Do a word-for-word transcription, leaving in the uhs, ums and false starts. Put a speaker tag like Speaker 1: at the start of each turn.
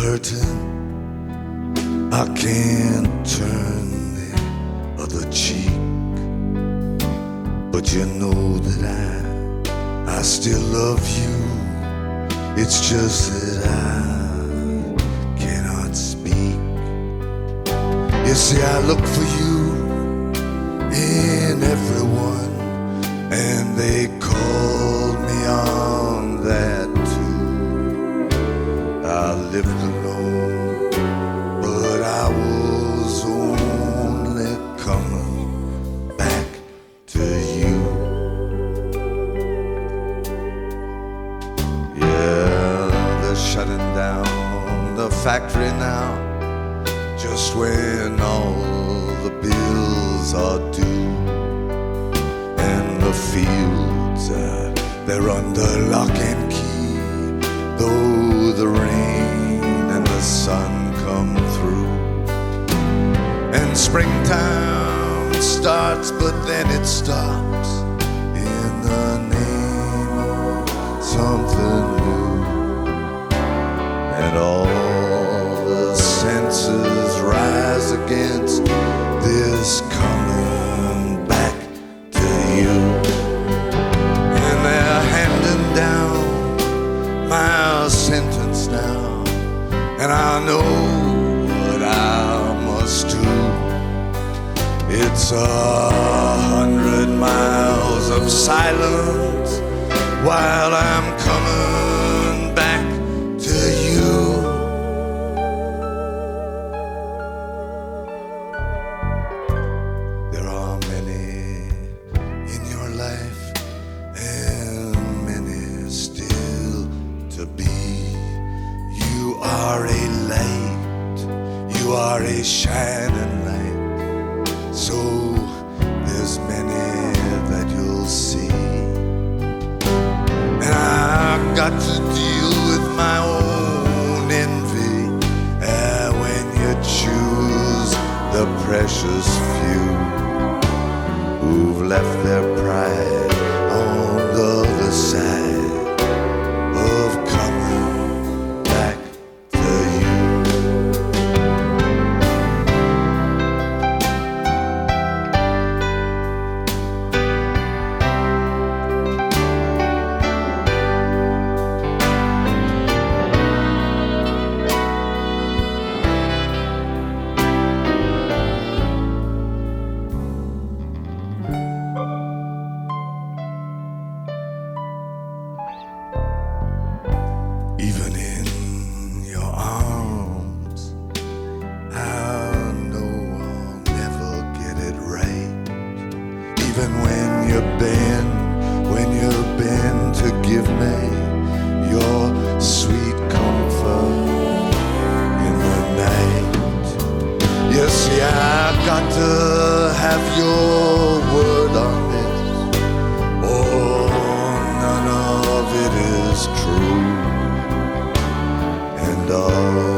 Speaker 1: hurting, I can't turn the other cheek. But you know that I, I still love you. It's just that I cannot speak. You see, I look for you in everyone, and they called me on that too. I lived alone, but I was only coming back to you. Yeah, they're shutting down the factory now, just when all the bills are due, and the fields, uh, they're under lock and key, though the rain and the sun come through. And springtime starts, but then it stops in the name of something new. And all the senses rise against this coming back to you. And they're handing down my sentence now, and I know what I must do. It's a hundred miles of silence while I'm coming back to you. There are many in your life, and many still to be. You are a light, you are a shining light. So there's many that you'll see, and I've got to deal with my own envy uh, when you choose the precious few who've left their pride on the other side of coming back to you. Even in your arms, I know I'll never get it right. Even when you bend, when you bend to give me your sweet comfort in the night. You see, I've got to have your word on this, or none of it is true. And all